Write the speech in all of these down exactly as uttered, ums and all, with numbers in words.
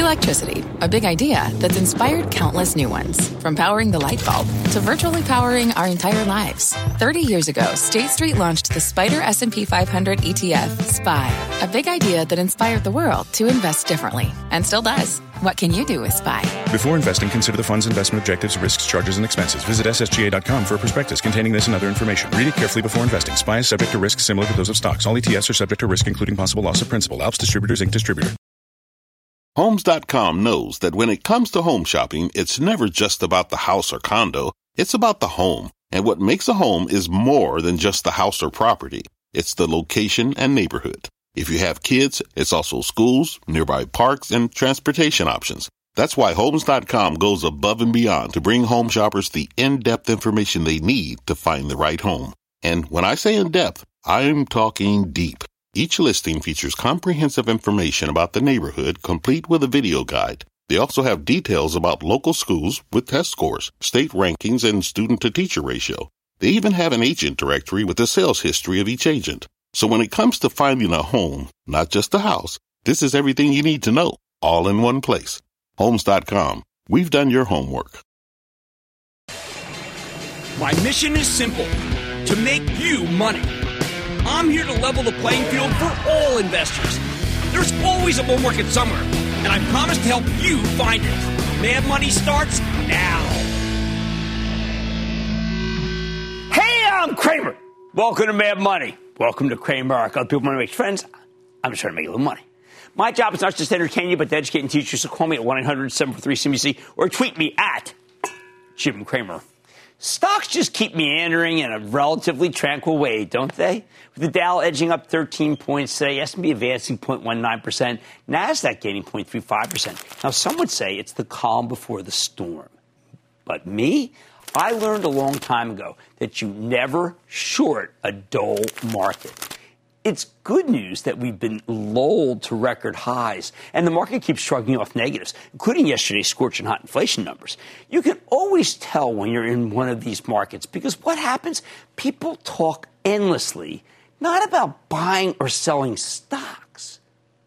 Electricity, a big idea that's inspired countless new ones. From powering the light bulb to virtually powering our entire lives. thirty years ago, State Street launched the Spider S and P five hundred E T F, S P Y, a big idea that inspired the world to invest differently, and still does. What can you do with S P Y? Before investing, consider the fund's investment objectives, risks, charges, and expenses. Visit S S G A dot com for a prospectus containing this and other information. Read it carefully before investing. S P Y is subject to risks similar to those of stocks. All E T Fs are subject to risk, including possible loss of principal. Alps Distributors, Incorporated Distributor. Homes dot com knows that when it comes to home shopping, it's never just about the house or condo. It's about the home. And what makes a home is more than just the house or property. It's the location and neighborhood. If you have kids, it's also schools, nearby parks, and transportation options. That's why Homes dot com goes above and beyond to bring home shoppers the in-depth information they need to find the right home. And when I say in-depth, I'm talking deep. Each listing features comprehensive information about the neighborhood, complete with a video guide. They also have details about local schools with test scores, state rankings, and student-to-teacher ratio. They even have an agent directory with the sales history of each agent. So when it comes to finding a home, not just a house, this is everything you need to know, all in one place. Homes dot com. We've done your homework. My mission is simple, to make you money. I'm here to level the playing field for all investors. There's always a bull market somewhere, and I promise to help you find it. Mad Money starts now. Hey, I'm Kramer. Welcome to Mad Money. Welcome to Cramerica. Other people want to make friends. I'm just trying to make a little money. My job is not just to entertain you, but to educate and teach you. So call me at one eight hundred seven four three C B C or tweet me at Jim Cramer. Stocks just keep meandering in a relatively tranquil way, don't they? With the Dow edging up thirteen points today, S and P advancing zero point one nine percent, NASDAQ gaining zero point three five percent. Now, some would say it's the calm before the storm. But me, I learned a long time ago that you never short a dull market. It's good news that we've been lulled to record highs, and the market keeps shrugging off negatives, including yesterday's scorching hot inflation numbers. You can always tell when you're in one of these markets because what happens? People talk endlessly, not about buying or selling stocks,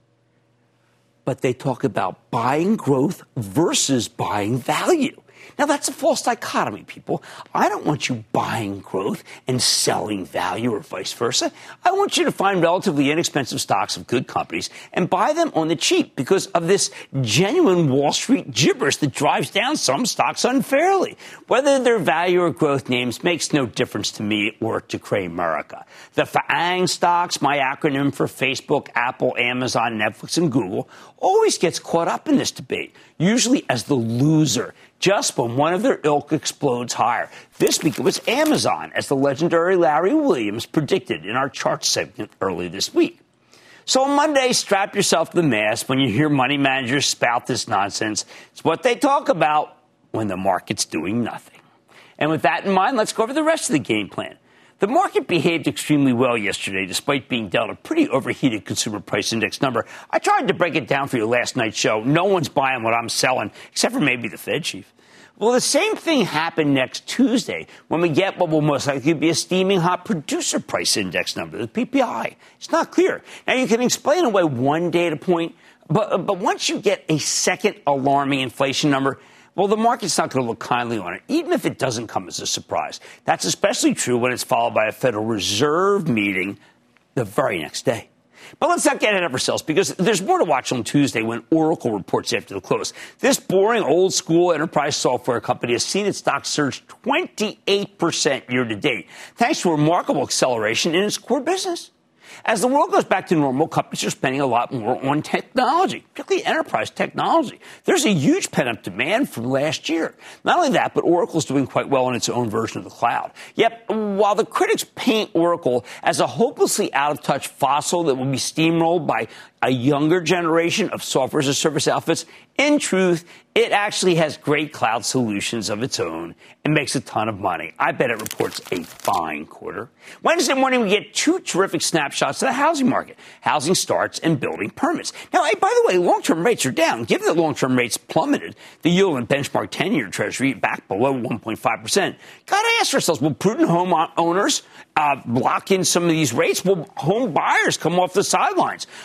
but they talk about buying growth versus buying value. Now, that's a false dichotomy, people. I don't want you buying growth and selling value or vice versa. I want you to find relatively inexpensive stocks of good companies and buy them on the cheap because of this genuine Wall Street gibberish that drives down some stocks unfairly. Whether they're value or growth names makes no difference to me or to Cramerica. The FAANG stocks, my acronym for Facebook, Apple, Amazon, Netflix, and Google, always gets caught up in this debate, usually as the loser, just when one of their ilk explodes higher. This week it was Amazon, as the legendary Larry Williams predicted in our chart segment early this week. So on Monday, strap yourself to the mast when you hear money managers spout this nonsense. It's what they talk about when the market's doing nothing. And with that in mind, let's go over the rest of the game plan. The market behaved extremely well yesterday, despite being dealt a pretty overheated consumer price index number. I tried to break it down for you last night's show. No one's buying what I'm selling, except for maybe the Fed chief. Well, the same thing happened next Tuesday when we get what will most likely be a steaming hot producer price index number, the P P I. It's not clear. Now, you can explain away one data point, but, but once you get a second alarming inflation number, well, the market's not going to look kindly on it, even if it doesn't come as a surprise. That's especially true when it's followed by a Federal Reserve meeting the very next day. But let's not get ahead of ourselves, because there's more to watch on Tuesday when Oracle reports after the close. This boring, old-school enterprise software company has seen its stock surge twenty-eight percent year-to-date, thanks to a remarkable acceleration in its core business. As the world goes back to normal, companies are spending a lot more on technology, particularly enterprise technology. There's a huge pent-up demand from last year. Not only that, but Oracle's doing quite well in its own version of the cloud. Yet, while the critics paint Oracle as a hopelessly out-of-touch fossil that will be steamrolled by a younger generation of software-as-a-service outfits, in truth, it actually has great cloud solutions of its own and makes a ton of money. I bet it reports a fine quarter. Wednesday morning, we get two terrific snapshots of the housing market, housing starts and building permits. Now, hey, by the way, long-term rates are down. Given that long-term rates plummeted, the yield in benchmark ten-year Treasury back below one point five percent. Got to ask ourselves, will prudent home owners uh, lock in some of these rates? Will home buyers come off the sidelines? According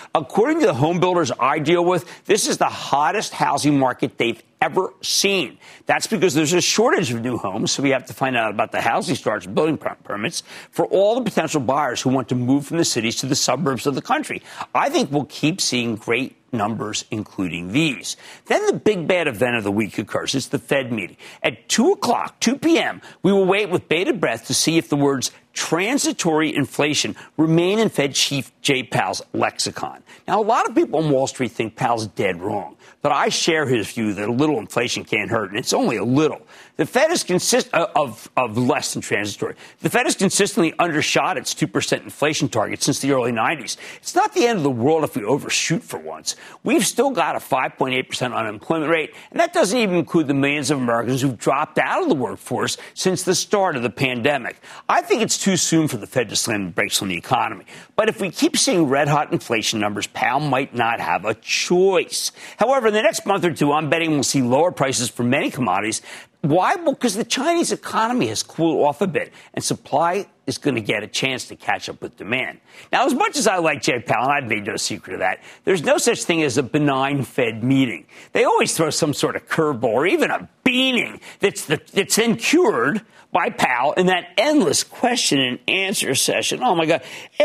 according to the home builders I deal with, this is the hottest housing market they've ever seen. That's because there's a shortage of new homes, so we have to find out about the housing starts and building permits for all the potential buyers who want to move from the cities to the suburbs of the country. I think we'll keep seeing great numbers, including these. Then the big bad event of the week occurs. It's the Fed meeting. At two o'clock, two p.m., we will wait with bated breath to see if the words transitory inflation remain in Fed Chief Jay Powell's lexicon. Now, a lot of people on Wall Street think Powell's dead wrong, but I share his view that a little inflation can't hurt, and it's only a little. The Fed is consist uh, of, of less than transitory. The Fed has consistently undershot its two percent inflation target since the early nineties. It's not the end of the world if we overshoot for once. We've still got a five point eight percent unemployment rate, and that doesn't even include the millions of Americans who've dropped out of the workforce since the start of the pandemic. I think it's too soon for the Fed to slam the brakes on the economy. But if we keep seeing red-hot inflation numbers, Powell might not have a choice. However, in the next month or two, I'm betting we'll see lower prices for many commodities. Why? Well, because the Chinese economy has cooled off a bit, and supply is going to get a chance to catch up with demand. Now, as much as I like Jay Powell, and I've made no secret of that, there's no such thing as a benign Fed meeting. They always throw some sort of curveball or even a beaning that's, the, that's then cured by Powell in that endless question and answer session. Oh, my God.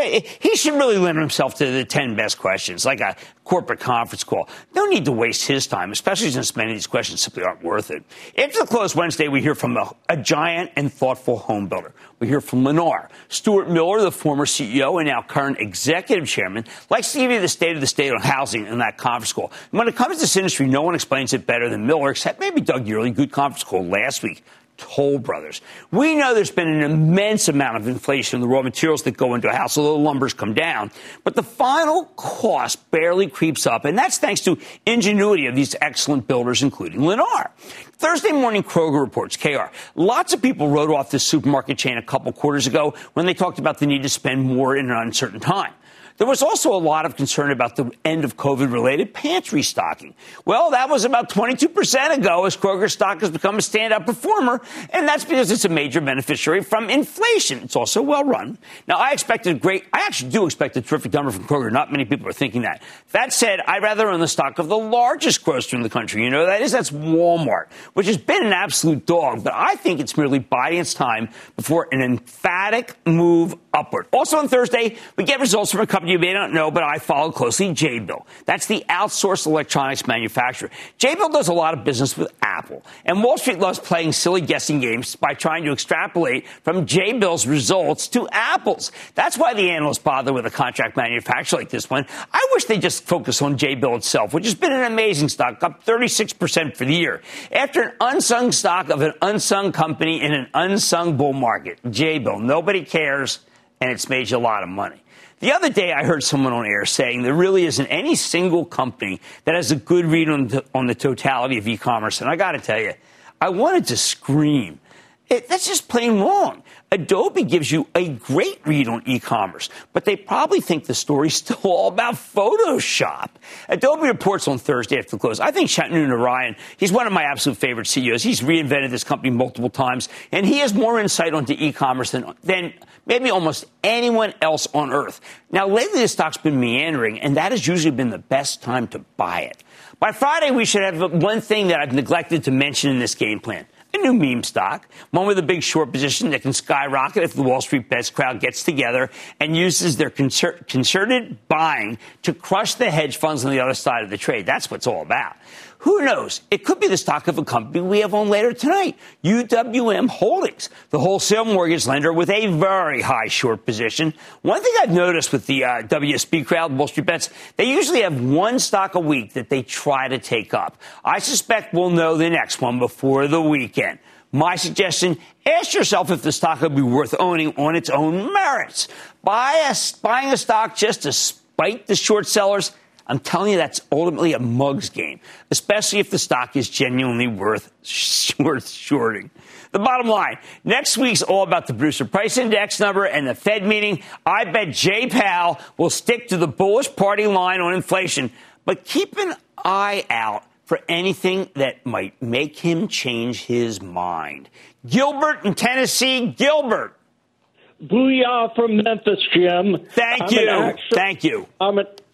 He should really limit himself to the ten best questions, like a corporate conference call. No need to waste his time, especially since many of these questions simply aren't worth it. After the close Wednesday, we hear from a, a giant and thoughtful home builder. We hear from Lennar. Stuart Miller, the former C E O and now current executive chairman, likes to give you the state of the state on housing in that conference call. And when it comes to this industry, no one explains it better than Miller, except maybe Doug Yearley, good conference call last week. Toll Brothers. We know there's been an immense amount of inflation in the raw materials that go into a house, although lumber's come down. But the final cost barely creeps up, and that's thanks to ingenuity of these excellent builders, including Lennar. Thursday morning, Kroger reports, K R. Lots of people wrote off this supermarket chain a couple quarters ago when they talked about the need to spend more in an uncertain time. There was also a lot of concern about the end of COVID-related pantry stocking. Well, that was about twenty-two percent ago as Kroger stock has become a standout performer, and that's because it's a major beneficiary from inflation. It's also well-run. Now, I expected great – I actually do expect a terrific number from Kroger. Not many people are thinking that. That said, I'd rather own the stock of the largest grocer in the country. You know, that is, that's Walmart, which has been an absolute dog, but I think it's merely biding its time before an emphatic move upward. Also on Thursday, we get results from a company you may not know, but I follow closely, Jabil. That's the outsourced electronics manufacturer. Jabil does a lot of business with Apple, and Wall Street loves playing silly guessing games by trying to extrapolate from Jabil's results to Apple's. That's why the analysts bother with a contract manufacturer like this one. I wish they'd just focus on Jabil itself, which has been an amazing stock, up thirty-six percent for the year. After an unsung stock of an unsung company in an unsung bull market, Jabil, nobody cares, and it's made you a lot of money. The other day, I heard someone on air saying there really isn't any single company that has a good read on the, on the totality of e-commerce. And I got to tell you, I wanted to scream. It, that's just plain wrong. Adobe gives you a great read on e-commerce, but they probably think the story's still all about Photoshop. Adobe reports on Thursday after the close. I think Shantanu Narayan, he's one of my absolute favorite C E Os. He's reinvented this company multiple times, and he has more insight onto e-commerce than, than maybe almost anyone else on earth. Now, lately the stock's been meandering, and that has usually been the best time to buy it. By Friday, we should have one thing that I've neglected to mention in this game plan. A new meme stock, one with a big short position that can skyrocket if the Wall Street bets crowd gets together and uses their concer- concerted buying to crush the hedge funds on the other side of the trade. That's what it's all about. Who knows? It could be the stock of a company we have on later tonight, U W M Holdings, the wholesale mortgage lender with a very high short position. One thing I've noticed with the uh, W S B crowd, Wall Street Bets, they usually have one stock a week that they try to take up. I suspect we'll know the next one before the weekend. My suggestion, ask yourself if the stock would be worth owning on its own merits. Buy a, buying a stock just to spite the short sellers, I'm telling you, that's ultimately a mug's game, especially if the stock is genuinely worth, worth shorting. The bottom line, next week's all about the producer price index number and the Fed meeting. I bet Jay Powell will stick to the bullish party line on inflation, but keep an eye out for anything that might make him change his mind. Gilbert in Tennessee. Gilbert. Booyah from Memphis, Jim. Thank I'm you. Actual, Thank you. I'm, a,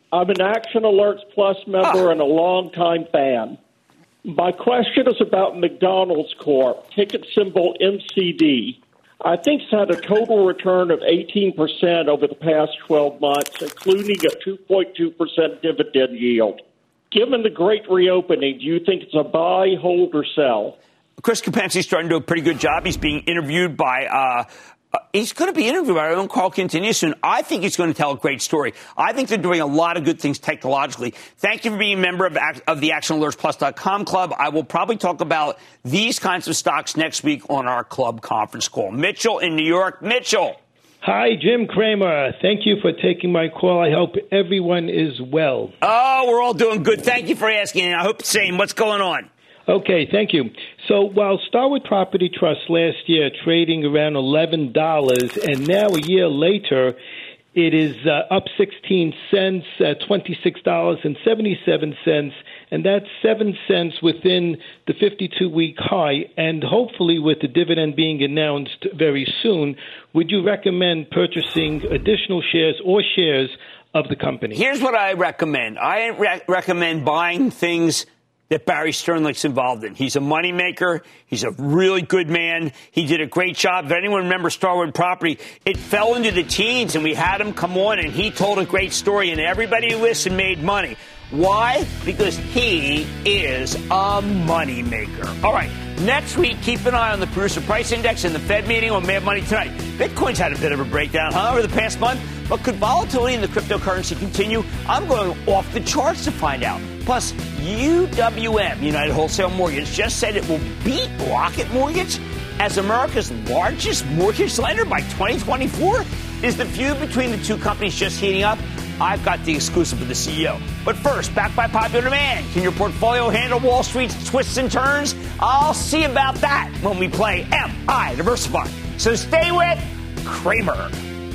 I'm an Action Alerts Plus member ah. and a longtime fan. My question is about McDonald's Corp, ticket symbol M C D. I think it's had a total return of eighteen percent over the past twelve months, including a two point two percent dividend yield. Given the great reopening, do you think it's a buy, hold, or sell? Chris Kapenski's starting to do a pretty good job. He's being interviewed by uh, uh, he's going to be interviewed by our own Carl Quintanilla soon. I think he's going to tell a great story. I think they're doing a lot of good things technologically. Thank you for being a member of, of the Action Alerts Plus dot com club. I will probably talk about these kinds of stocks next week on our club conference call. Mitchell in New York. Mitchell. Hi, Jim Cramer. Thank you for taking my call. I hope everyone is well. Oh, we're all doing good. Thank you for asking. And I hope the same. What's going on? Okay, thank you. So while Starwood Property Trust last year trading around eleven dollars, and now a year later, it is uh, up sixteen cents at twenty-six dollars and seventy-seven cents, and that's seven cents within the fifty-two week high. And hopefully with the dividend being announced very soon, would you recommend purchasing additional shares or shares of the company? Here's what I recommend. I re- recommend buying things that Barry Sternlicht's involved in. He's a moneymaker. He's a really good man. He did a great job. If anyone remembers Starwood Property, it fell into the teens, and we had him come on, and he told a great story, and everybody who listened made money. Why? Because he is a moneymaker. All right, next week, keep an eye on the producer price index and the Fed meeting on Mad Money tonight. Bitcoin's had a bit of a breakdown, huh, over the past month? But could volatility in the cryptocurrency continue? I'm going off the charts to find out. Plus, U W M, United Wholesale Mortgage, just said it will beat Rocket Mortgage as America's largest mortgage lender by twenty twenty-four. Is the feud between the two companies just heating up? I've got the exclusive with the C E O. But first, backed by popular demand, can your portfolio handle Wall Street's twists and turns? I'll see about that when we play M I Diversify. So stay with Cramer.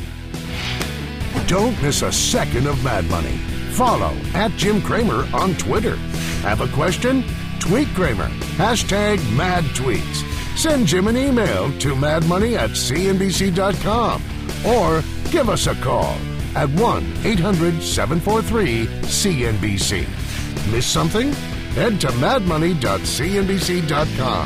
Don't miss a second of Mad Money. Follow at Jim Cramer on Twitter. Have a question? Tweet Cramer. Hashtag Mad Tweets. Send Jim an email to madmoney at c n b c dot com or give us a call at one eight hundred seven four three C N B C. Miss something? Head to mad money dot c n b c dot com.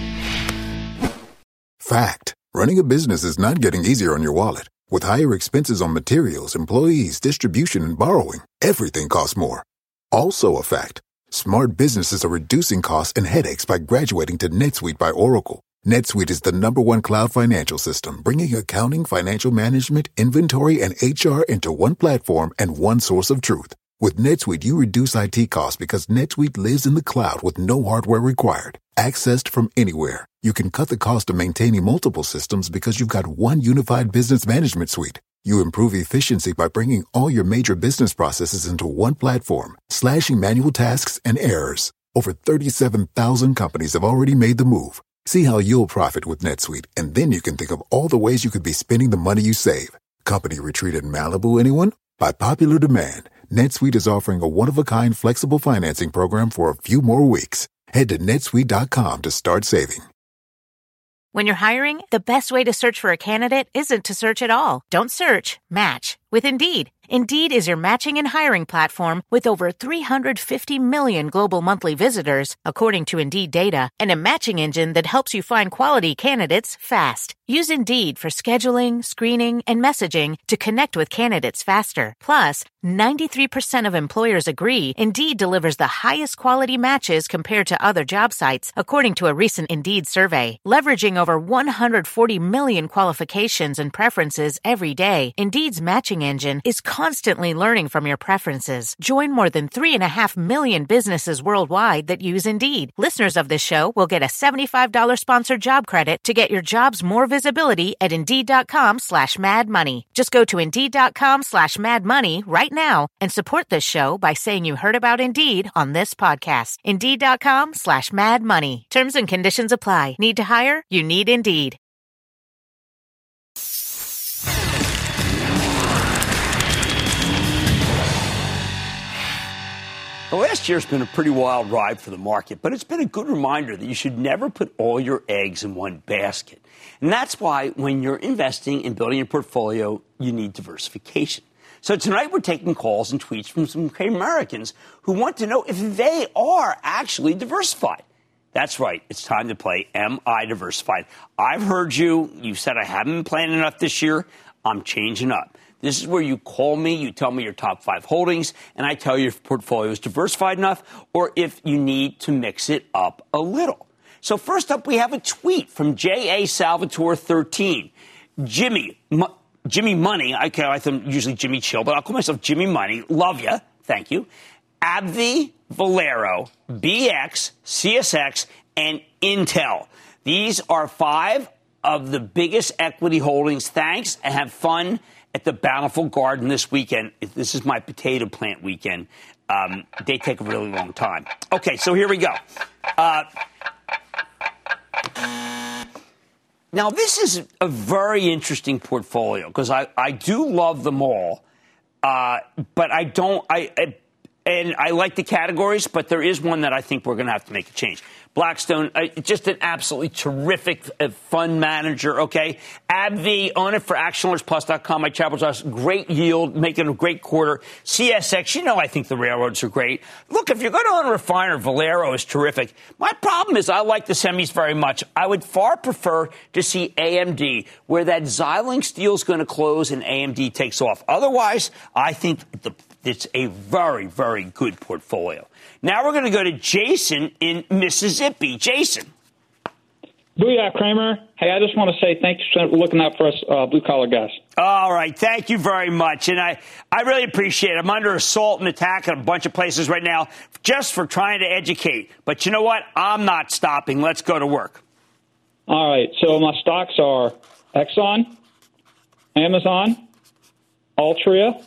Fact. Running a business is not getting easier on your wallet. With higher expenses on materials, employees, distribution, and borrowing, everything costs more. Also a fact. Smart businesses are reducing costs and headaches by graduating to NetSuite by Oracle. NetSuite is the number one cloud financial system, bringing accounting, financial management, inventory, and H R into one platform and one source of truth. With NetSuite, you reduce I T costs because NetSuite lives in the cloud with no hardware required. Accessed from anywhere. You can cut the cost of maintaining multiple systems because you've got one unified business management suite. You improve efficiency by bringing all your major business processes into one platform, slashing manual tasks and errors. Over thirty-seven thousand companies have already made the move. See how you'll profit with NetSuite, and then you can think of all the ways you could be spending the money you save. Company retreat in Malibu, anyone? By popular demand, NetSuite is offering a one-of-a-kind flexible financing program for a few more weeks. Head to netsuite dot com to start saving. When you're hiring, the best way to search for a candidate isn't to search at all. Don't search, match with Indeed. Indeed is your matching and hiring platform with over three hundred fifty million global monthly visitors, according to Indeed data, and a matching engine that helps you find quality candidates fast. Use Indeed for scheduling, screening, and messaging to connect with candidates faster. Plus, ninety-three percent of employers agree Indeed delivers the highest quality matches compared to other job sites, according to a recent Indeed survey. Leveraging over one hundred forty million qualifications and preferences every day, Indeed's matching engine is constantly learning from your preferences. Join more than three and a half million businesses worldwide that use Indeed. Listeners of this show will get a seventy-five dollars sponsored job credit to get your jobs more visibility at Indeed.com slash Mad Money. Just go to Indeed.com slash Mad Money right now and support this show by saying you heard about Indeed on this podcast. Indeed.com slash Mad Money. Terms and conditions apply. Need to hire? You need Indeed. The last year's been a pretty wild ride for the market, but it's been a good reminder that you should never put all your eggs in one basket. And that's why when you're investing and building a portfolio, you need diversification. So tonight we're taking calls and tweets from some Americans who want to know if they are actually diversified. That's right. It's time to play Am I Diversified? I've heard you. You said I haven't been playing enough this year. I'm changing up. This is where you call me, you tell me your top five holdings, and I tell you if your portfolio is diversified enough or if you need to mix it up a little. So first up, we have a tweet from J A Salvatore thirteen. Jimmy, M- Jimmy Money, I call him usually Jimmy Chill, but I'll call myself Jimmy Money. Love you. Thank you. AbbVie, Valero, B X, C S X, and Intel. These are five of the biggest equity holdings. Thanks, and have fun at the Bountiful Garden this weekend. This is my potato plant weekend. Um, they take a really long time. Okay, so here we go. Uh, now, this is a very interesting portfolio because I, I do love them all, uh, but I don't. I, I and I like the categories, but there is one that I think we're going to have to make a change. Blackstone, uh, just an absolutely terrific uh, fund manager, okay? AbbVie, own it for action alerts plus dot com. My Chapel Trust, great yield, making a great quarter. C S X, you know I think the railroads are great. Look, if you're going to own a refiner, Valero is terrific. My problem is I like the semis very much. I would far prefer to see A M D, where that Xilinx deal is going to close and A M D takes off. Otherwise, I think the it's a very, very good portfolio. Now we're going to go to Jason in Mississippi. Jason. Booyah, Kramer. Hey, I just want to say thanks for looking out for us uh, blue-collar guys. All right. Thank you very much. And I, I really appreciate it. I'm under assault and attack in a bunch of places right now just for trying to educate. But you know what? I'm not stopping. Let's go to work. All right. So my stocks are Exxon, Amazon, Altria,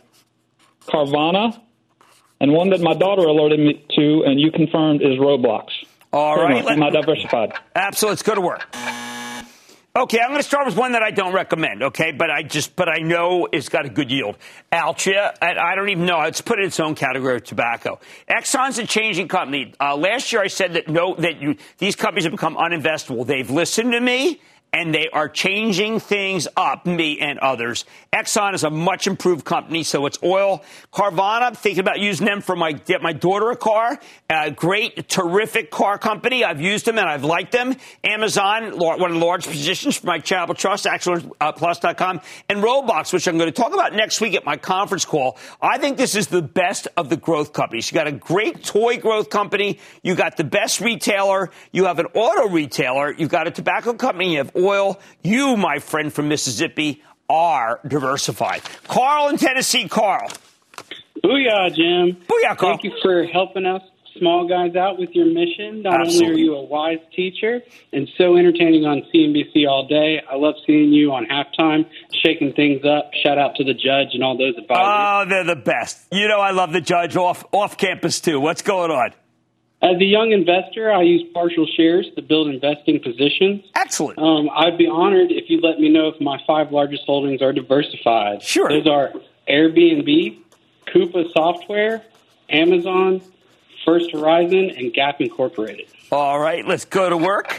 Carvana, and one that my daughter alerted me to, and you confirmed, is Roblox. All right. Am I diversified? Absolutely. Let's go to work. Okay, I'm going to start with one that I don't recommend, okay, but I just, but I know it's got a good yield. Altria, and I don't even know, let's put it in its own category of tobacco. Exxon's a changing company. Uh, last year I said that no, that you, these companies have become uninvestable. They've listened to me, and they are changing things up, me and others. Exxon is a much improved company, so it's oil. Carvana, I'm thinking about using them for my get my daughter a car. A great, terrific car company. I've used them and I've liked them. Amazon, one of the large positions for my charitable trust, action alert plus dot com. And Roblox, which I'm going to talk about next week at my conference call. I think this is the best of the growth companies. You got a great toy growth company. You got the best retailer. You have an auto retailer. You've got a tobacco company. You have oil. You, my friend from Mississippi, are diversified. Carl in Tennessee. Carl. Booyah, Jim. Booyah, Carl. Thank you for helping us small guys out with your mission. Not Absolutely. only are you a wise teacher and so entertaining on C N B C all day, I love seeing you on halftime, shaking things up. Shout out to the judge and all those advisors. Oh, they're the best. You know I love the judge off, off campus, too. What's going on? As a young investor, I use partial shares to build investing positions. Excellent. Um, I'd be honored if you let me know if my five largest holdings are diversified. Sure. Those are Airbnb, Coupa Software, Amazon, First Horizon, and Gap Incorporated. All right, let's go to work.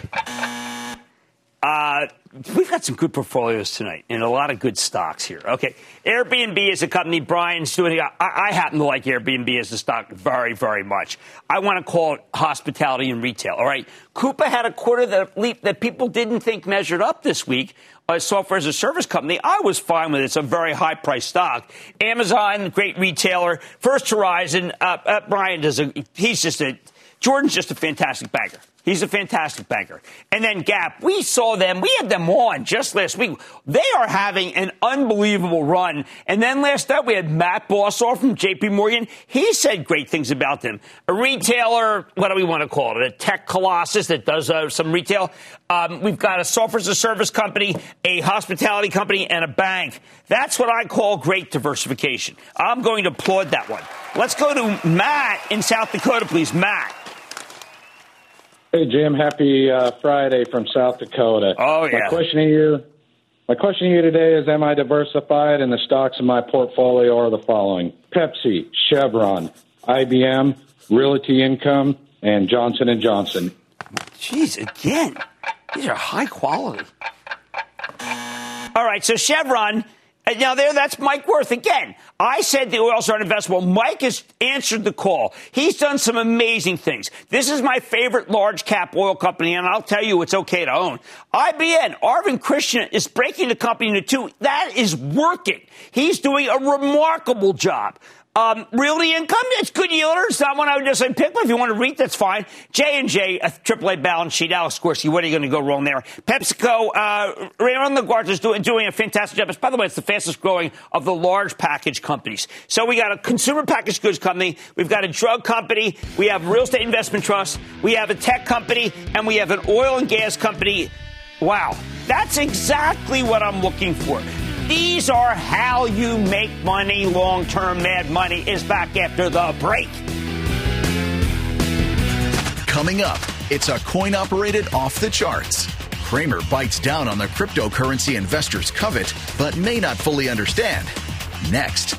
Uh, we've got some good portfolios tonight and a lot of good stocks here. Okay, Airbnb is a company Brian's doing. I, I happen to like Airbnb as a stock very, very much. I want to call it hospitality and retail. All right, Coupa had a quarter that leap that people didn't think measured up this week. A software as a service company, I was fine with it. It's a very high price stock. Amazon, great retailer. First Horizon, uh, uh, Brian does a. He's just a. Jordan's just a fantastic banker. He's a fantastic banker. And then Gap, we saw them. We had them on just last week. They are having an unbelievable run. And then last night we had Matt Bossoff from J P Morgan. He said great things about them. A retailer, what do we want to call it? A tech colossus that does uh, some retail. Um, we've got a software as a service company, a hospitality company, and a bank. That's what I call great diversification. I'm going to applaud that one. Let's go to Matt in South Dakota, please. Matt. Hey, Jim. Happy uh, Friday from South Dakota. Oh, yeah. My question to you, my question to you today is, am I diversified? And the stocks in my portfolio are the following: Pepsi, Chevron, I B M, Realty Income, and Johnson and Johnson. Jeez, again, these are high quality. All right, so Chevron, And now there, that's Mike Wirth. Again, I said the oils aren't investable. Mike has answered the call. He's done some amazing things. This is my favorite large cap oil company, and I'll tell you it's okay to own. I B M, Arvind Krishna is breaking the company into two. That is working. He's doing a remarkable job. Um, Realty Income, it's good yielder. It's not one I would just say pick, but if you want to read, that's fine. J and J, a triple A balance sheet. Alex Gorski, what are you going to go wrong there? PepsiCo, uh, Raymond LaGuardia is doing, doing a fantastic job. By the way, it's the fastest growing of the large package companies. So we got a consumer packaged goods company. We've got a drug company. We have real estate investment trust. We have a tech company, and we have an oil and gas company. Wow. That's exactly what I'm looking for. These are how you make money long-term. Mad Money is back after the break. Coming up, it's a coin-operated off the charts. Cramer bites down on the cryptocurrency investors covet, but may not fully understand. Next.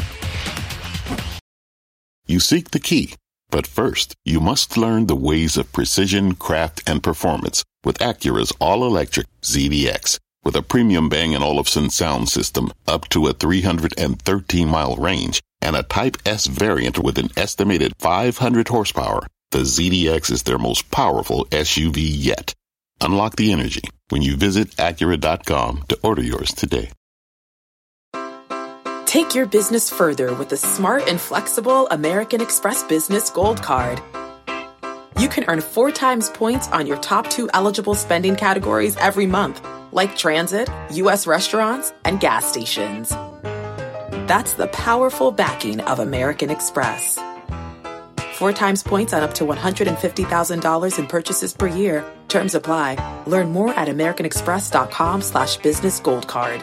You seek the key, but first, you must learn the ways of precision, craft, and performance with Acura's all-electric Z D X. With a premium Bang & Olufsen sound system up to a three hundred thirteen mile range and a Type S variant with an estimated five hundred horsepower, the Z D X is their most powerful S U V yet. Unlock the energy when you visit Acura dot com to order yours today. Take your business further with the smart and flexible American Express Business Gold Card. You can earn four times points on your top two eligible spending categories every month, like transit, U S restaurants, and gas stations. That's the powerful backing of American Express. Four times points on up to one hundred fifty thousand dollars in purchases per year. Terms apply. Learn more at americanexpress.com slash business gold card.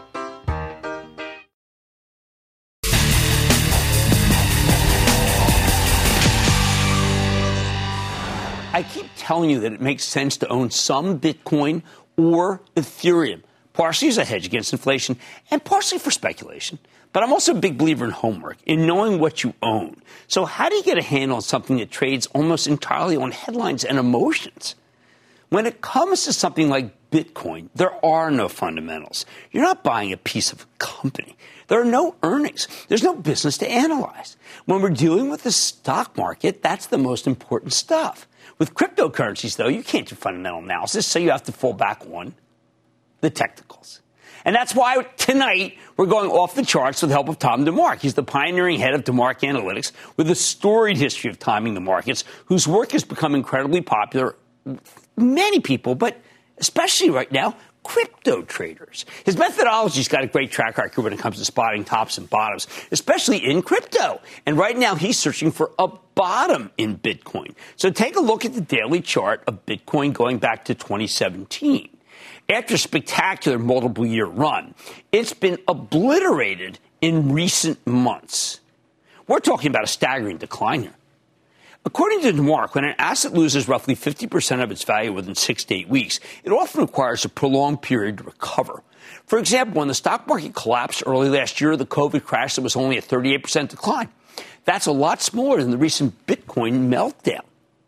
I keep telling you that it makes sense to own some Bitcoin or Ethereum, partially as a hedge against inflation and partially for speculation. But I'm also a big believer in homework, in knowing what you own. So how do you get a handle on something that trades almost entirely on headlines and emotions? When it comes to something like Bitcoin, there are no fundamentals. You're not buying a piece of a company. There are no earnings. There's no business to analyze. When we're dealing with the stock market, that's the most important stuff. With cryptocurrencies, though, you can't do fundamental analysis, so you have to fall back on the technicals. And that's why tonight we're going off the charts with the help of Tom DeMark. He's the pioneering head of DeMark Analytics with a storied history of timing the markets, whose work has become incredibly popular with many people, but especially right now, crypto traders. His methodology's got a great track record when it comes to spotting tops and bottoms, especially in crypto. And right now he's searching for a bottom in Bitcoin. So take a look at the daily chart of Bitcoin going back to twenty seventeen. After a spectacular multiple-year run, it's been obliterated in recent months. We're talking about a staggering decline here. According to DeMark, when an asset loses roughly fifty percent of its value within six to eight weeks, it often requires a prolonged period to recover. For example, when the stock market collapsed early last year, the COVID crash that was only a thirty-eight percent decline. That's a lot smaller than the recent Bitcoin meltdown.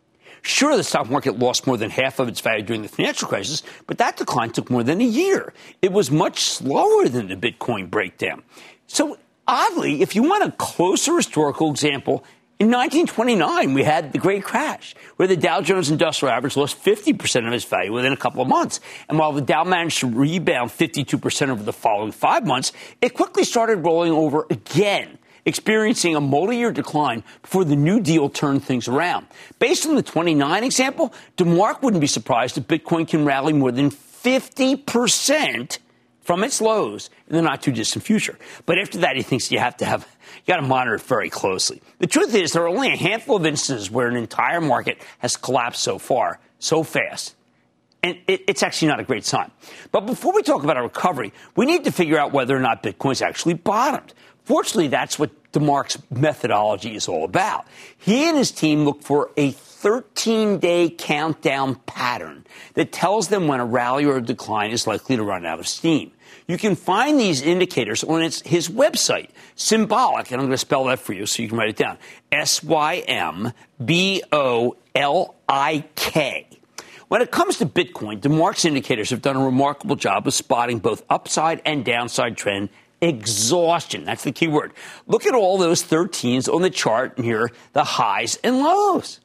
Sure, the stock market lost more than half of its value during the financial crisis, but that decline took more than a year. It was much slower than the Bitcoin breakdown. So, oddly, if you want a closer historical example, in nineteen twenty-nine, we had the Great Crash, where the Dow Jones Industrial Average lost fifty percent of its value within a couple of months. And while the Dow managed to rebound fifty-two percent over the following five months, it quickly started rolling over again, experiencing a multi-year decline before the New Deal turned things around. Based on the twenty-nine example, DeMark wouldn't be surprised if Bitcoin can rally more than fifty percent from its lows in the not-too-distant future. But after that, he thinks you have to have, you got to monitor it very closely. The truth is, there are only a handful of instances where an entire market has collapsed so far, so fast. And it, it's actually not a great sign. But before we talk about a recovery, we need to figure out whether or not Bitcoin's actually bottomed. Fortunately, that's what DeMark's methodology is all about. He and his team look for a thirteen-day countdown pattern that tells them when a rally or a decline is likely to run out of steam. You can find these indicators on its, his website, Symbolic, and I'm going to spell that for you so you can write it down, S Y M B O L I K. When it comes to Bitcoin, DeMark's indicators have done a remarkable job of spotting both upside and downside trend Exhaustion. That's the key word. Look at all those thirteens on the chart here, the highs and lows.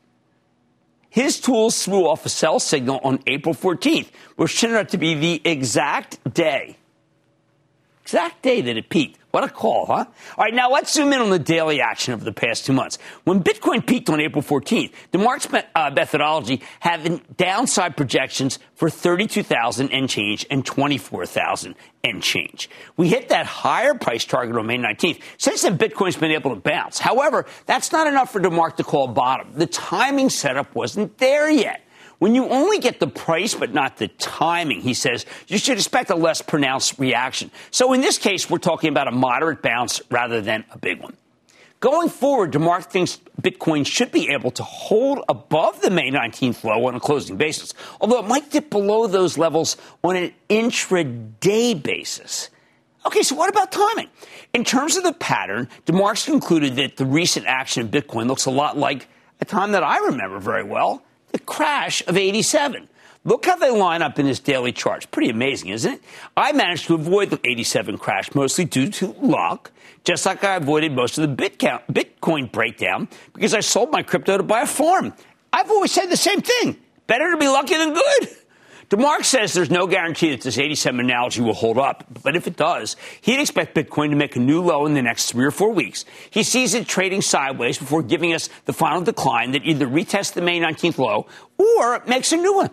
His tools threw off a sell signal on April fourteenth, which turned out to be the exact day, exact day that it peaked. What a call, huh? All right, now let's zoom in on the daily action over the past two months. When Bitcoin peaked on April fourteenth, DeMark's uh, methodology had downside projections for thirty-two thousand and change and twenty-four thousand and change. We hit that higher price target on May nineteenth. Since then, Bitcoin's been able to bounce. However, that's not enough for DeMark to call bottom. The timing setup wasn't there yet. When you only get the price but not the timing, he says, you should expect a less pronounced reaction. So in this case, we're talking about a moderate bounce rather than a big one. Going forward, DeMark thinks Bitcoin should be able to hold above the May nineteenth low on a closing basis, although it might dip below those levels on an intraday basis. Okay, so what about timing? In terms of the pattern, DeMark's concluded that the recent action in Bitcoin looks a lot like a time that I remember very well, the crash of eighty-seven. Look how they line up in this daily chart. It's pretty amazing, isn't it? I managed to avoid the eighty-seven crash, mostly due to luck, just like I avoided most of the Bitcoin breakdown because I sold my crypto to buy a farm. I've always said the same thing. Better to be lucky than good. DeMark says there's no guarantee that this eighty-seven analogy will hold up, but if it does, he'd expect Bitcoin to make a new low in the next three or four weeks. He sees it trading sideways before giving us the final decline that either retests the May nineteenth low or makes a new one.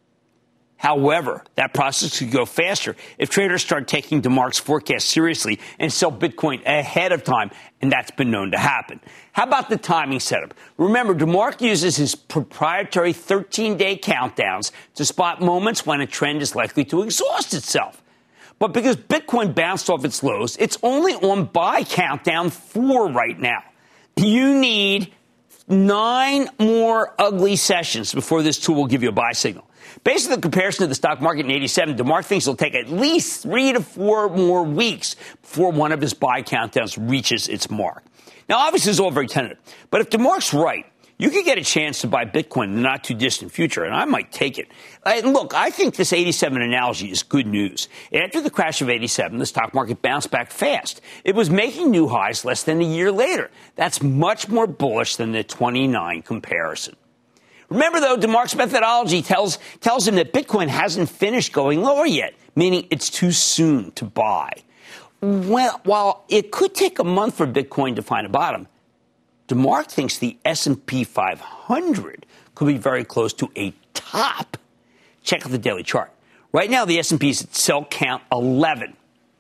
However, that process could go faster if traders start taking DeMark's forecast seriously and sell Bitcoin ahead of time, and that's been known to happen. How about the timing setup? Remember, DeMark uses his proprietary thirteen-day countdowns to spot moments when a trend is likely to exhaust itself. But because Bitcoin bounced off its lows, it's only on buy countdown four right now. You need nine more ugly sessions before this tool will give you a buy signal. Based on the comparison to the stock market in eighty-seven, DeMark thinks it'll take at least three to four more weeks before one of his buy countdowns reaches its mark. Now, obviously, it's all very tentative. But if DeMark's right, you could get a chance to buy Bitcoin in the not-too-distant future, and I might take it. And look, I think this eighty-seven analogy is good news. After the crash of eighty-seven, the stock market bounced back fast. It was making new highs less than a year later. That's much more bullish than the twenty-nine comparison. Remember, though, DeMark's methodology tells tells him that Bitcoin hasn't finished going lower yet, meaning it's too soon to buy. Well, while it could take a month for Bitcoin to find a bottom, DeMark thinks the S and P five hundred could be very close to a top. Check out the daily chart. Right now, the S and P is at cell count eleven,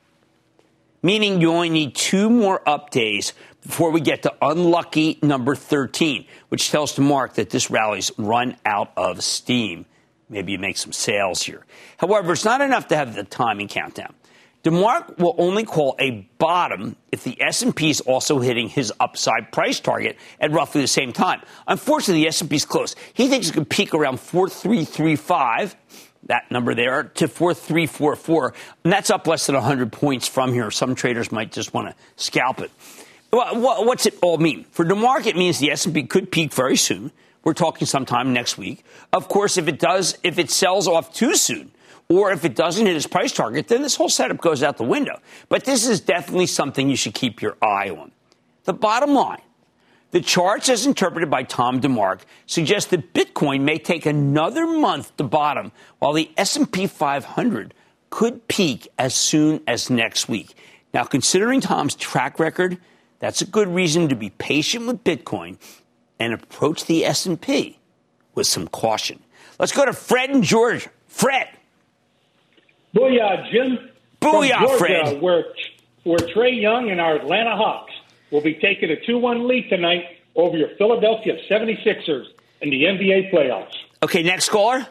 meaning you only need two more up days before we get to unlucky number thirteen, which tells DeMark that this rally's run out of steam. Maybe you make some sales here. However, it's not enough to have the timing countdown. DeMark will only call a bottom if the S and P is also hitting his upside price target at roughly the same time. Unfortunately, the S and P is close. He thinks it could peak around four three three five, that number there, to four three four four, and that's up less than one hundred points from here. Some traders might just want to scalp it. Well, what's it all mean? For DeMark, it means the S and P could peak very soon. We're talking sometime next week. Of course, if it does, if it sells off too soon, or if it doesn't hit its price target, then this whole setup goes out the window. But this is definitely something you should keep your eye on. The bottom line, the charts as interpreted by Tom DeMark suggest that Bitcoin may take another month to bottom, while the S and P five hundred could peak as soon as next week. Now, considering Tom's track record, that's a good reason to be patient with Bitcoin and approach the S and P with some caution. Let's go to Fred in Georgia. Fred. Booyah, Jim. Booyah, Georgia, Fred. Where, where Trey Young and our Atlanta Hawks will be taking a two one lead tonight over your Philadelphia seventy-sixers in the N B A playoffs. Okay, next caller.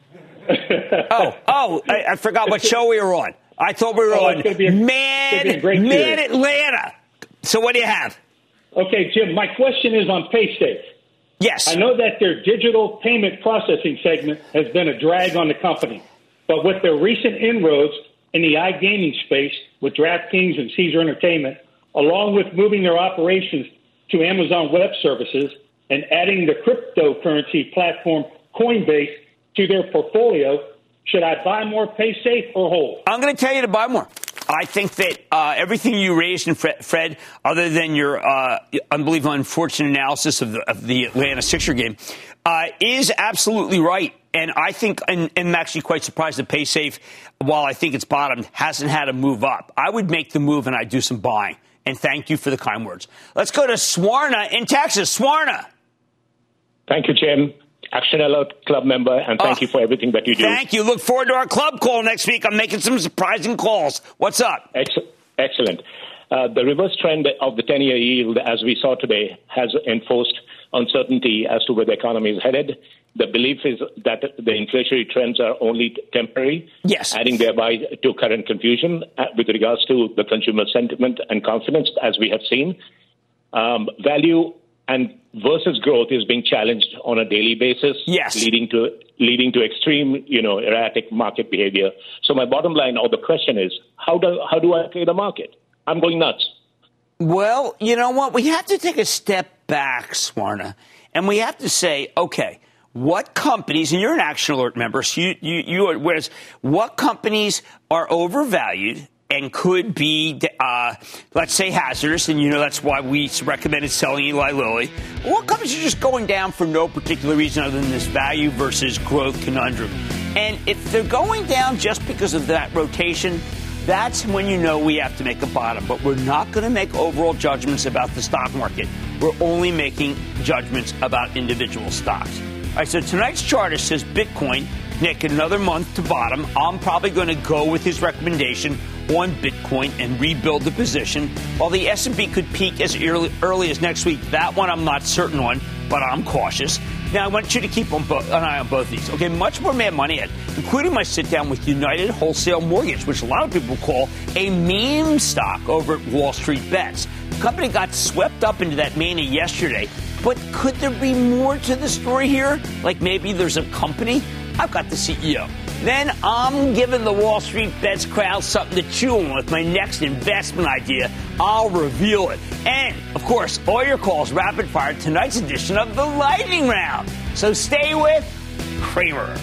oh, oh, I, I forgot what show we were on. I thought we were oh, on a, Mad, Mad Atlanta. So what do you have? Okay, Jim, my question is on PaySafe. Yes. I know that their digital payment processing segment has been a drag on the company. But with their recent inroads in the iGaming space with DraftKings and Caesar Entertainment, along with moving their operations to Amazon Web Services and adding the cryptocurrency platform Coinbase to their portfolio, should I buy more PaySafe or hold? I'm going to tell you to buy more. I think that uh, everything you raised, in Fred, Fred other than your uh, unbelievable, unfortunate analysis of the, of the Atlanta Sixer game, uh, is absolutely right. And I think, and, and I'm actually quite surprised that PaySafe, while I think it's bottomed, hasn't had a move up. I would make the move and I'd do some buying. And thank you for the kind words. Let's go to Swarna in Texas. Swarna. Thank you, Jim. Action Alert Club member, and thank oh, you for everything that you do. Thank you. Look forward to our club call next week. I'm making some surprising calls. What's up? Ex- excellent. Uh, the reverse trend of the ten-year yield, as we saw today, has enforced uncertainty as to where the economy is headed. The belief is that the inflationary trends are only temporary, yes, adding thereby to current confusion with regards to the consumer sentiment and confidence, as we have seen. Um, value and versus growth is being challenged on a daily basis, yes, leading to leading to extreme, you know, erratic market behavior. So my bottom line, or the question is, how do how do I play the market? I'm going nuts. Well, you know what? We have to take a step back, Swarna, and we have to say, okay, what companies, and you're an Action Alert member, so you, you, you are, whereas what companies are overvalued and could be, uh, let's say, hazardous, and you know that's why we recommended selling Eli Lilly. What companies are just going down for no particular reason other than this value versus growth conundrum? And if they're going down just because of that rotation, that's when you know we have to make a bottom. But we're not going to make overall judgments about the stock market. We're only making judgments about individual stocks. All right, so tonight's charter says Bitcoin, Nick, another month to bottom. I'm probably going to go with his recommendation on Bitcoin and rebuild the position. While the S and P could peak as early, early as next week, that one I'm not certain on, but I'm cautious. Now, I want you to keep on bo- an eye on both these. Okay, much more Mad Money at, including my sit-down with United Wholesale Mortgage, which a lot of people call a meme stock over at Wall Street Bets. The company got swept up into that mania yesterday, but could there be more to the story here? Like maybe there's a company? I've got the C E O. Then I'm giving the Wall Street Bets crowd something to chew on with my next investment idea. I'll reveal it. And, of course, all your calls rapid fire tonight's edition of the Lightning Round. So stay with Cramer.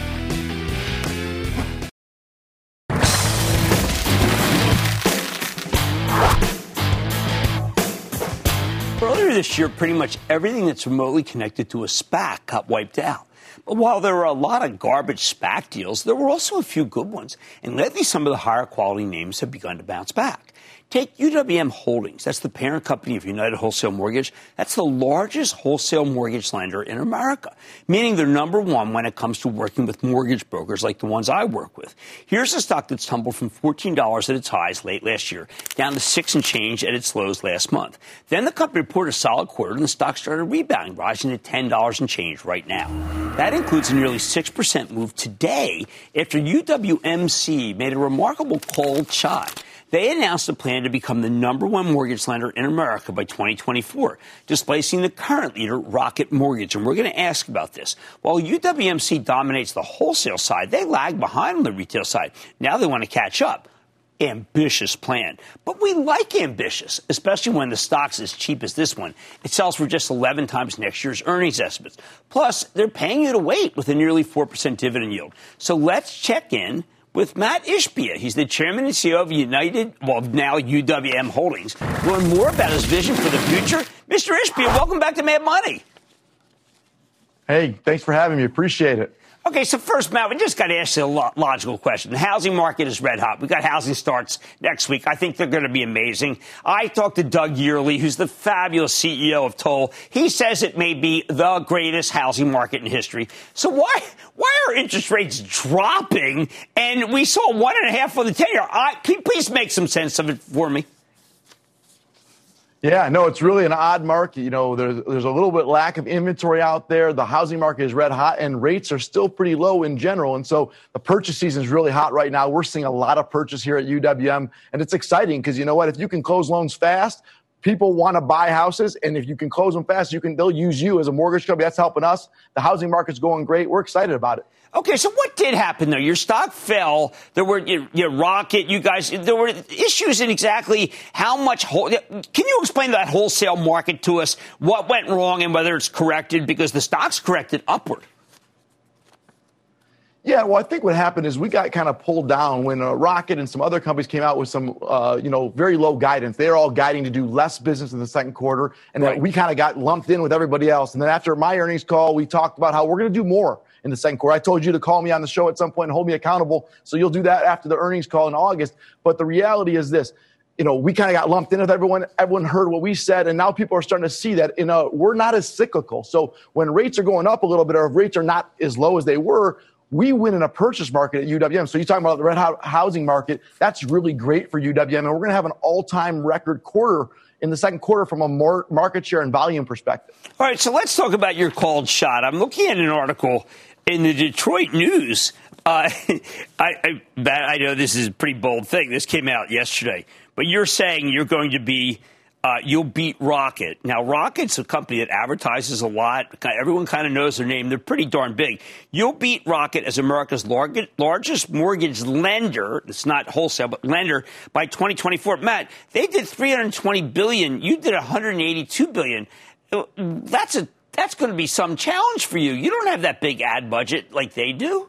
Earlier this year, pretty much everything that's remotely connected to a SPAC got wiped out. But while there were a lot of garbage SPAC deals, there were also a few good ones. And lately, some of the higher quality names have begun to bounce back. Take U W M Holdings. That's the parent company of United Wholesale Mortgage. That's the largest wholesale mortgage lender in America, meaning they're number one when it comes to working with mortgage brokers like the ones I work with. Here's a stock that's tumbled from fourteen dollars at its highs late last year down to six and change at its lows last month. Then the company reported a solid quarter and the stock started rebounding, rising to ten dollars and change right now. That includes a nearly six percent move today after U W M C made a remarkable cold shot. They announced a plan to become the number one mortgage lender in America by twenty twenty-four, displacing the current leader, Rocket Mortgage. And we're going to ask about this. While U W M C dominates the wholesale side, they lag behind on the retail side. Now they want to catch up. Ambitious plan. But we like ambitious, especially when the stock's as cheap as this one. It sells for just eleven times next year's earnings estimates. Plus, they're paying you to wait with a nearly four percent dividend yield. So let's check in with Matt Ishbia. He's the chairman and C E O of United, well, now U W M Holdings. Learn more about his vision for the future. Mister Ishbia, welcome back to Mad Money. Hey, thanks for having me. Appreciate it. Okay, so first, Matt, we just got to ask you a logical question. The housing market is red hot. We've got housing starts next week. I think they're going to be amazing. I talked to Doug Yearley, who's the fabulous C E O of Toll. He says it may be the greatest housing market in history. So why why are interest rates dropping? And we saw one and a half for the ten-year. I, can you please make some sense of it for me? Yeah, no, it's really an odd market. You know, there's there's a little bit lack of inventory out there. The housing market is red hot, and rates are still pretty low in general. And so the purchase season is really hot right now. We're seeing a lot of purchase here at U W M, and it's exciting because you know what? If you can close loans fast, people want to buy houses, and if you can close them fast, you can they'll use you as a mortgage company. That's helping us. The housing market's going great. We're excited about it. Okay, so what did happen, though? Your stock fell. There were your, your Rocket, you guys, there were issues in exactly how much. Can you explain that wholesale market to us? What went wrong and whether it's corrected? Because the stock's corrected upward. Yeah, well, I think what happened is we got kind of pulled down when uh, Rocket and some other companies came out with some, uh, you know, very low guidance. They're all guiding to do less business in the second quarter, and right. we kind of got lumped in with everybody else. And then after my earnings call, we talked about how we're going to do more in the second quarter. I told you to call me on the show at some point and hold me accountable, so you'll do that after the earnings call in August. But the reality is this. You know, we kind of got lumped in with everyone. Everyone heard what we said, and now people are starting to see that, you know, we're not as cyclical. So when rates are going up a little bit, or if rates are not as low as they were, we win in a purchase market at U W M. So you're talking about the red housing market. That's really great for U W M. And we're going to have an all-time record quarter in the second quarter from a more market share and volume perspective. All right, so let's talk about your called shot. I'm looking at an article in the Detroit News. Uh, I, I, I know this is a pretty bold thing. This came out yesterday. But you're saying you're going to be Uh, you'll beat Rocket. Now, Rocket's a company that advertises a lot. Everyone kind of knows their name. They're pretty darn big. You'll beat Rocket as America's lar- largest mortgage lender. It's not wholesale, but lender by twenty twenty-four. Matt, they did three hundred twenty billion dollars. You did one hundred eighty-two billion dollars. That's a that's going to be some challenge for you. You don't have that big ad budget like they do.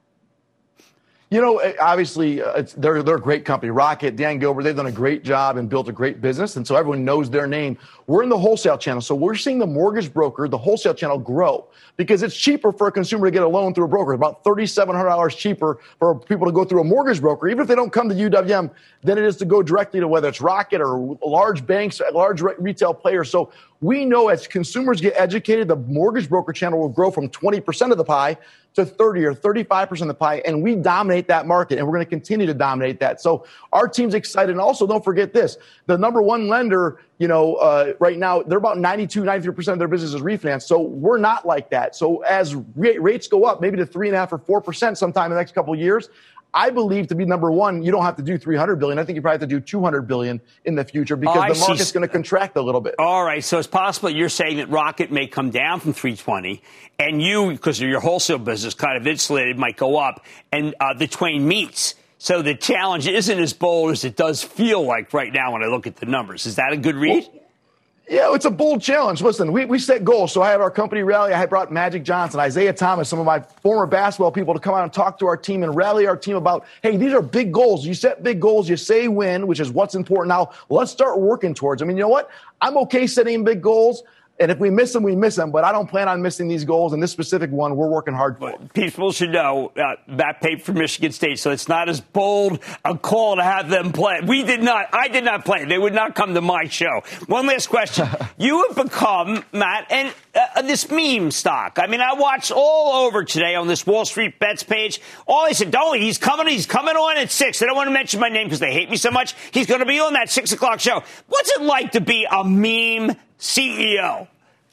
You know, obviously, uh, it's, they're they're a great company. Rocket, Dan Gilbert, they've done a great job and built a great business, and so everyone knows their name. We're in the wholesale channel, so we're seeing the mortgage broker, the wholesale channel, grow because it's cheaper for a consumer to get a loan through a broker. It's about three thousand seven hundred dollars cheaper for people to go through a mortgage broker, even if they don't come to U W M, than it is to go directly to whether it's Rocket or large banks, large retail players. So we know as consumers get educated, the mortgage broker channel will grow from twenty percent of the pie to thirty or thirty-five percent of the pie, and we dominate that market, and we're going to continue to dominate that. So our team's excited. And also, don't forget this, the number one lender, you know, uh, right now, they're about ninety-two, ninety-three percent of their business is refinance. So we're not like that. So as ra- rates go up, maybe to three and a half or four percent sometime in the next couple of years, I believe to be number one, you don't have to do three hundred billion. I think you probably have to do two hundred billion in the future because oh, the market's going to contract a little bit. All right. So it's possible you're saying that Rocket may come down from three twenty and you, because of your wholesale business, kind of insulated, might go up and uh, the twain meets. So the challenge isn't as bold as it does feel like right now when I look at the numbers. Is that a good read? Well, yeah, it's a bold challenge. Listen, we, we set goals. So I had our company rally. I had brought Magic Johnson, Isaiah Thomas, some of my former basketball people to come out and talk to our team and rally our team about, hey, these are big goals. You set big goals. You say win, which is what's important. Now, let's start working towards them. I mean, you know what? I'm okay setting big goals. And if we miss them, we miss them. But I don't plan on missing these goals. And this specific one, we're working hard for. People should know uh, Matt paid for Michigan State, so it's not as bold a call to have them play. We did not. I did not play. They would not come to my show. One last question. You have become, Matt, and uh, this meme stock. I mean, I watched all over today on this Wall Street Bets page. All they said, don't, he's coming, he's coming on at six. They don't want to mention my name because they hate me so much. He's going to be on that six o'clock show. What's it like to be a meme C E O?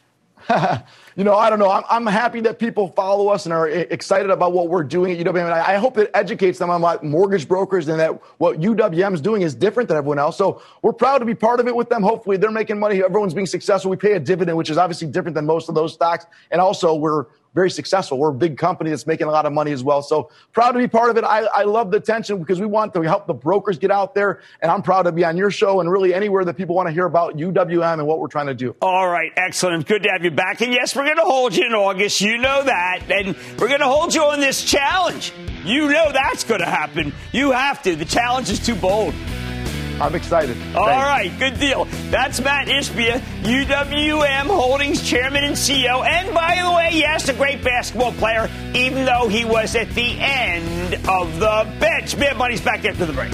You know, I don't know. I'm, I'm happy that people follow us and are excited about what we're doing at U W M. And I, I hope it educates them about mortgage brokers and that what U W M is doing is different than everyone else. So we're proud to be part of it with them. Hopefully they're making money. Everyone's being successful. We pay a dividend, which is obviously different than most of those stocks. And also we're very successful. We're a big company that's making a lot of money as well. So proud to be part of it. I, I love the attention because we want to help the brokers get out there. And I'm proud to be on your show and really anywhere that people want to hear about U W M and what we're trying to do. All right. Excellent. Good to have you back. And yes, we're going to hold you in August. You know that. And we're going to hold you on this challenge. You know that's going to happen. You have to. The challenge is too bold. I'm excited. All Thanks. right, good deal. That's Matt Ishbia, U W M Holdings Chairman and C E O. And by the way, yes, a great basketball player, even though he was at the end of the bench. Mad Money's back after the break.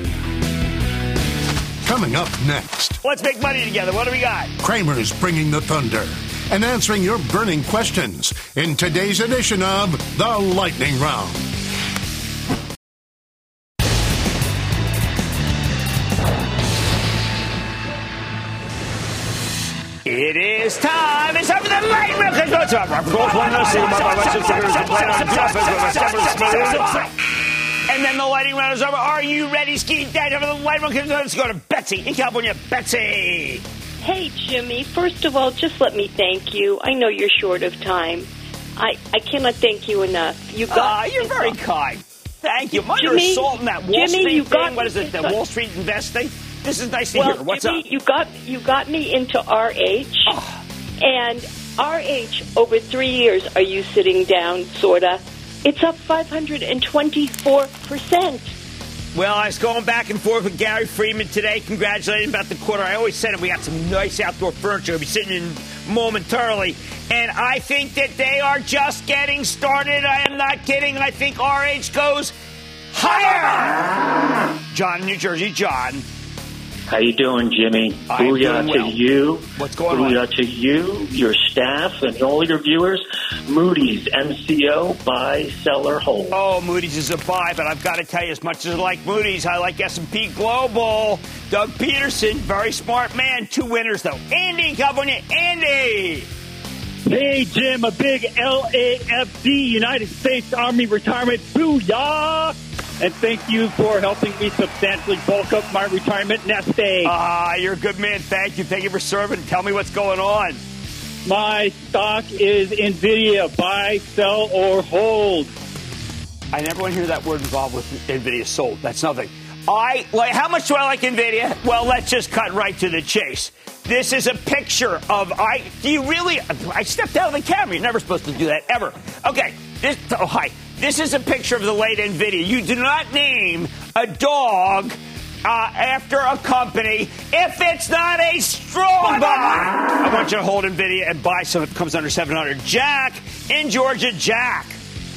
Coming up next. Let's make money together. What do we got? Cramer's bringing the thunder and answering your burning questions in today's edition of The Lightning Round. It is time. It's time for the Lightning Round. And then the Lightning Round is over. Are you ready, Ski Dad? Over the Lightning Round. Let's go to Betsy in California. Betsy. Hey, Jimmy. First of all, just let me thank you. I know you're short of time. I, I cannot thank you enough. You got. Ah, uh, you're very kind. Thank you. You're Jimmy, assaulting that Wall Jimmy, Street you thing. got What is it? The Wall Street investing? This is nice to well, hear. What's Jimmy, up? You got you got me into R H, oh. and R H over three years. Are you sitting down, sorta? It's up five hundred twenty-four percent. Well, I was going back and forth with Gary Friedman today, congratulating him about the quarter. I always said it. We got some nice outdoor furniture. We'll be sitting in momentarily. And I think that they are just getting started. I am not kidding. I think R H goes higher. John in New Jersey. John. How you doing, Jimmy? I'm Booyah doing to well. you. What's going Booyah on? to you, your staff, and all your viewers. Moody's, M C O, buy, sell, or hold. Oh, Moody's is a buy, but I've got to tell you, as much as I like Moody's, I like S and P Global. Doug Peterson, very smart man. Two winners, though. Andy, California. Andy. Hey, Jim, a big L A F D, United States Army retirement. Booyah! And thank you for helping me substantially bulk up my retirement nest egg. Ah, you're a good man. Thank you. Thank you for serving. Tell me what's going on. My stock is NVIDIA. Buy, sell, or hold. I never want to hear that word involved with NVIDIA sold. That's nothing. I like. How much do I like NVIDIA? Well, let's just cut right to the chase. This is a picture of I. Do you really? I stepped out of the camera. You're never supposed to do that ever. Okay. This. Oh, hi. This is a picture of the late NVIDIA. You do not name a dog uh, after a company if it's not a strong buy. I want you to hold NVIDIA and buy some if it comes under seven hundred. Jack in Georgia. Jack.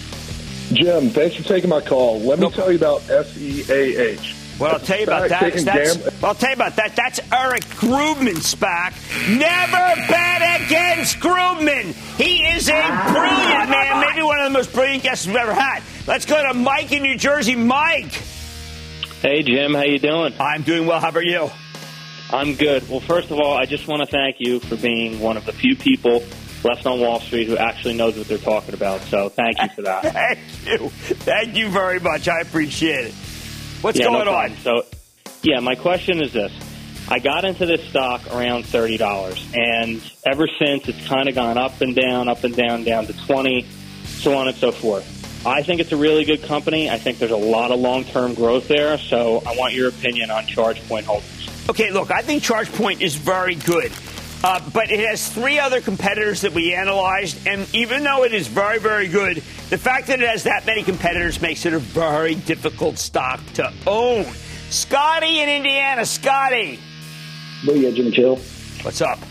Jim, thanks for taking my call. Let me no. tell you about S E A H. Well, I'll tell you about that. That's, well, I'll tell you about that. That's Eric Grubman's SPAC. Never bet against Grubman. He is a brilliant man, maybe one of the most brilliant guests we've ever had. Let's go to Mike in New Jersey. Mike. Hey, Jim. How you doing? I'm doing well. How about you? I'm good. Well, first of all, I just want to thank you for being one of the few people left on Wall Street who actually knows what they're talking about. So thank you for that. Thank you. Thank you very much. I appreciate it. What's yeah, going no on? So, yeah, my question is this. I got into this stock around thirty dollars, and ever since it's kind of gone up and down, up and down, down to twenty, so on and so forth. I think it's a really good company. I think there's a lot of long-term growth there, so I want your opinion on ChargePoint holders. Okay, look, I think ChargePoint is very good. Uh, but it has three other competitors that we analyzed, and even though it is very, very good, the fact that it has that many competitors makes it a very difficult stock to own. Scotty in Indiana. Scotty. Booyah, Jimmy Chill. What's up?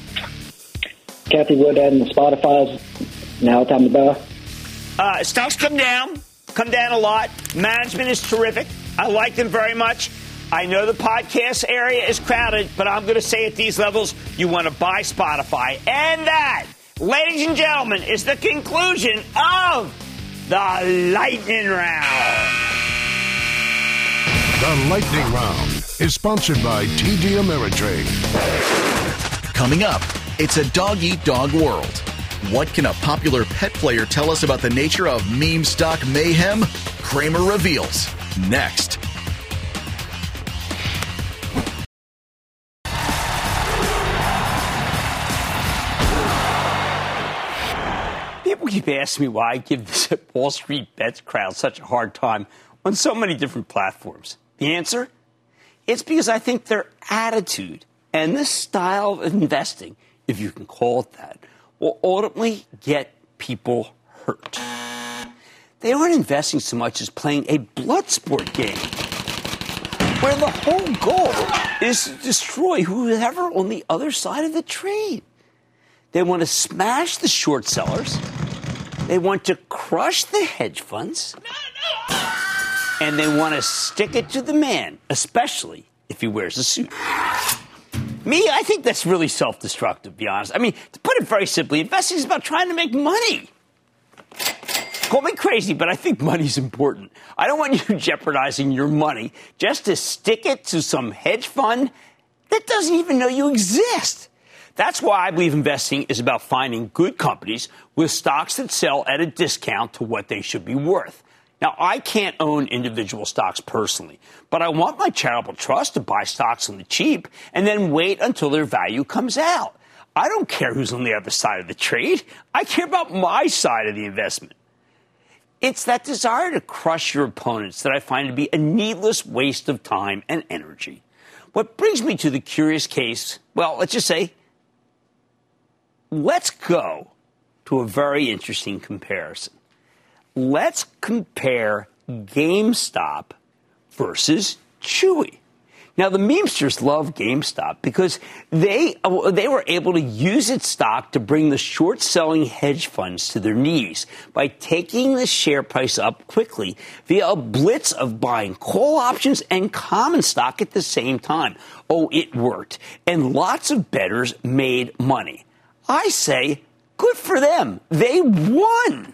Kathy Wood adding the Spotify's. Now time to buy. Uh, stocks come down, come down a lot. Management is terrific. I like them very much. I know the podcast area is crowded, but I'm going to say at these levels, you want to buy Spotify. And that, ladies and gentlemen, is the conclusion of the Lightning Round. The Lightning Round is sponsored by T D Ameritrade. Coming up, it's a dog-eat-dog world. What can a popular pet player tell us about the nature of meme stock mayhem? Cramer reveals. Next. People keep asking me why I give this Wall Street Bets crowd such a hard time on so many different platforms. The answer? It's because I think their attitude and this style of investing, if you can call it that, will ultimately get people hurt. They aren't investing so much as playing a blood sport game, where the whole goal is to destroy whoever on the other side of the trade. They want to smash the short sellers. They want to crush the hedge funds. And they want to stick it to the man, especially if he wears a suit. Me, I think that's really self-destructive, to be honest. I mean, to put it very simply, investing is about trying to make money. Call me crazy, but I think money's important. I don't want you jeopardizing your money just to stick it to some hedge fund that doesn't even know you exist. That's why I believe investing is about finding good companies with stocks that sell at a discount to what they should be worth. Now, I can't own individual stocks personally, but I want my charitable trust to buy stocks on the cheap and then wait until their value comes out. I don't care who's on the other side of the trade. I care about my side of the investment. It's that desire to crush your opponents that I find to be a needless waste of time and energy. What brings me to the curious case, well, let's just say, let's go to a very interesting comparison. let's compare GameStop versus Chewy. Now, the memesters love GameStop because they they were able to use its stock to bring the short-selling hedge funds to their knees by taking the share price up quickly via a blitz of buying call options and common stock at the same time. Oh, it worked. And lots of bettors made money. I say, good for them. They won.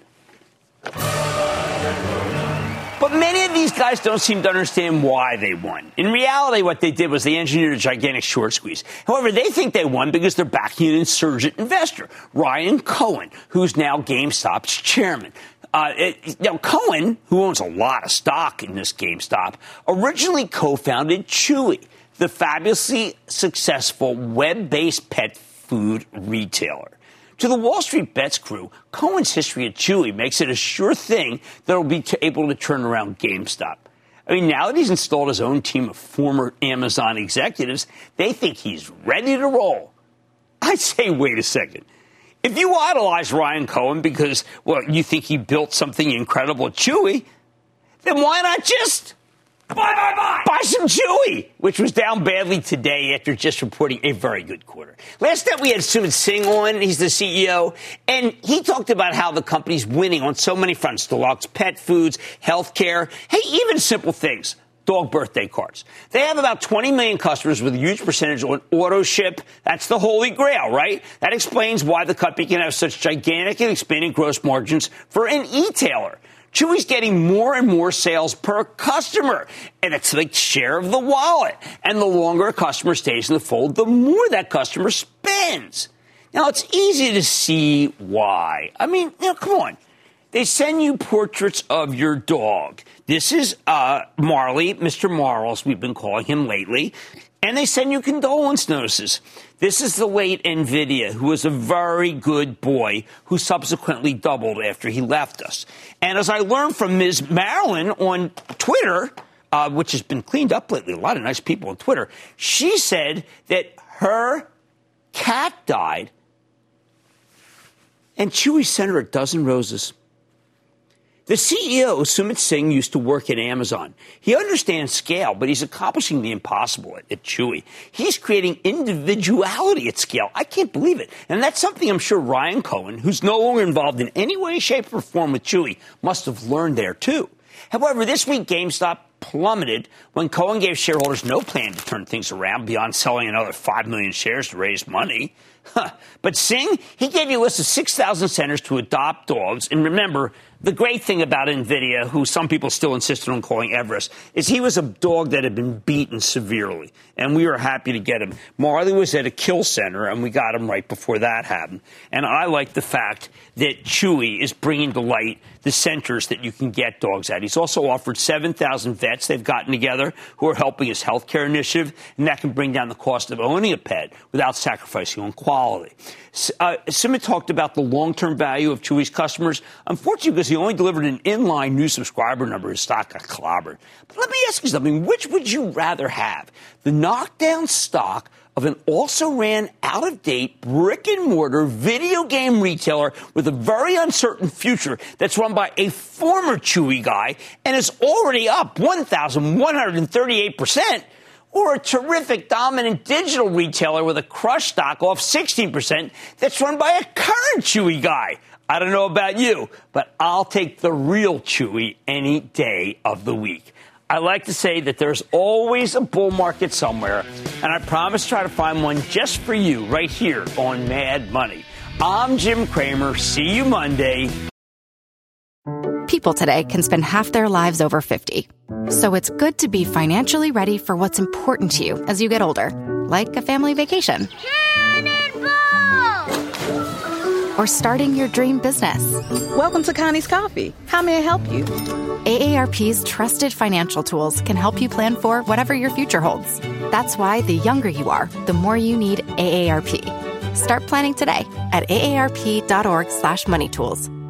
But many of these guys don't seem to understand why they won. In reality, what they did was they engineered a gigantic short squeeze. However, they think they won because they're backing an insurgent investor, Ryan Cohen, who's now GameStop's chairman. Uh, it, now, Cohen, who owns a lot of stock in this GameStop, originally co-founded Chewy, the fabulously successful web-based pet food retailer. To the Wall Street Bets crew, Cohen's history at Chewy makes it a sure thing that he'll be t- able to turn around GameStop. I mean, now that he's installed his own team of former Amazon executives, they think he's ready to roll. I'd say, wait a second. If you idolize Ryan Cohen because, well, you think he built something incredible at Chewy, then why not just buy, buy, buy, buy some Chewy, which was down badly today after just reporting a very good quarter. Last night we had Sumit Singh on. He's the C E O, and he talked about how the company's winning on so many fronts: Deluxe pet foods, healthcare, hey, even simple things. Dog birthday cards. They have about twenty million customers with a huge percentage on auto ship. That's the holy grail, right? That explains why the company can have such gigantic and expanding gross margins for an e-tailer. Chewy's getting more and more sales per customer, and it's the share of the wallet. And the longer a customer stays in the fold, the more that customer spends. Now, it's easy to see why. I mean, you know, come on. They send you portraits of your dog. This is uh, Marley, Mister Marles, we've been calling him lately. And they send you condolence notices. This is the late NVIDIA, who was a very good boy who subsequently doubled after he left us. And as I learned from Miz Marilyn on Twitter, uh, which has been cleaned up lately, a lot of nice people on Twitter, she said that her cat died and Chewy sent her a dozen roses. The C E O, Sumit Singh, used to work at Amazon. He understands scale, but he's accomplishing the impossible at, at Chewy. He's creating individuality at scale. I can't believe it. And that's something I'm sure Ryan Cohen, who's no longer involved in any way, shape, or form with Chewy, must have learned there, too. However, this week, GameStop plummeted when Cohen gave shareholders no plan to turn things around beyond selling another five million shares to raise money. Huh. But Singh, he gave you a list of six thousand centers to adopt dogs. And remember, the great thing about NVIDIA, who some people still insisted on calling Everest, is he was a dog that had been beaten severely. And we were happy to get him. Marley was at a kill center, and we got him right before that happened. And I like the fact that Chewy is bringing to light the centers that you can get dogs at. He's also offered seven thousand vets they've gotten together who are helping his healthcare initiative, and that can bring down the cost of owning a pet without sacrificing on quality. Uh, Sumit talked about the long-term value of Chewy's customers. Unfortunately, because he only delivered an inline new subscriber number, his stock got clobbered. But let me ask you something. Which would you rather have? The knockdown stock of an also-ran, out-of-date, brick-and-mortar video game retailer with a very uncertain future that's run by a former Chewy guy and is already up one thousand one hundred thirty-eight percent, or a terrific, dominant digital retailer with a crushed stock off sixteen percent that's run by a current Chewy guy? I don't know about you, but I'll take the real Chewy any day of the week. I like to say that there's always a bull market somewhere, and I promise to try to find one just for you right here on Mad Money. I'm Jim Cramer. See you Monday. People today can spend half their lives over fifty. So it's good to be financially ready for what's important to you as you get older, like a family vacation. Or starting your dream business. Welcome to Connie's Coffee. How may I help you? A A R P's trusted financial tools can help you plan for whatever your future holds. That's why the younger you are, the more you need A A R P. Start planning today at aarp.org slash money tools.